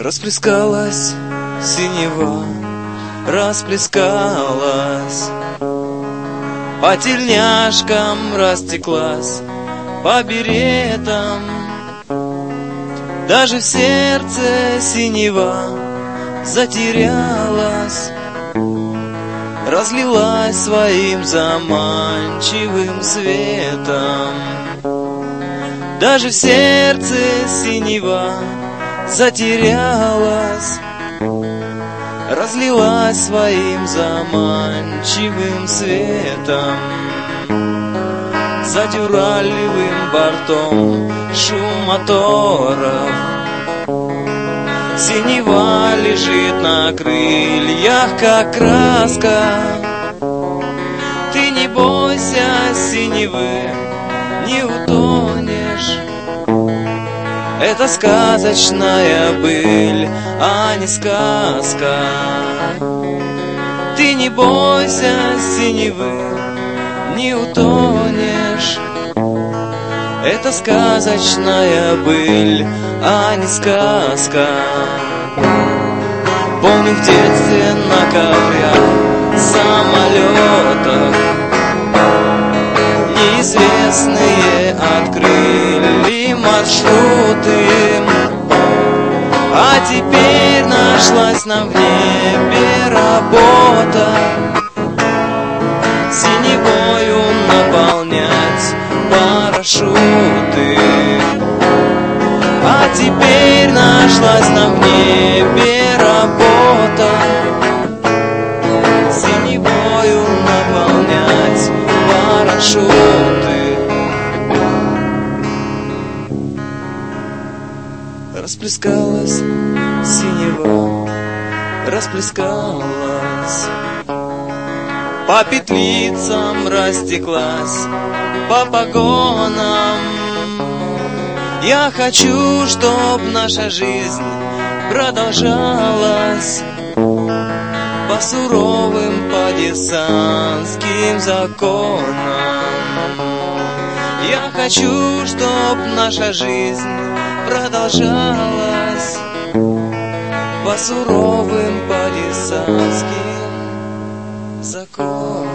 Расплескалась синева, расплескалась, по тельняшкам растеклась, по беретам. Даже в сердце синева затерялась, разлилась своим заманчивым светом. Даже в сердце синева затерялась, разлилась своим заманчивым светом. За дюралевым бортом шум моторов, синева лежит на крыльях, как краска. Ты не бойся синевы, не утонешь. Это сказочная быль, а не сказка. Ты не бойся синевы, не утонешь. Это сказочная быль, а не сказка. Помню в детстве на коврях, самолетах неизвестные открыли маршруты. А теперь нашлась нам в небе работа, синевою наполнять парашюты. А теперь нашлась нам в небе работа, синевою наполнять парашюты. Расплескалась синева, расплескалась, по петлицам растеклась, по погонам. Я хочу, чтоб наша жизнь продолжалась по суровым, по десантским законам. Я хочу, чтоб наша жизнь продолжалась по суровым, по десантским законам.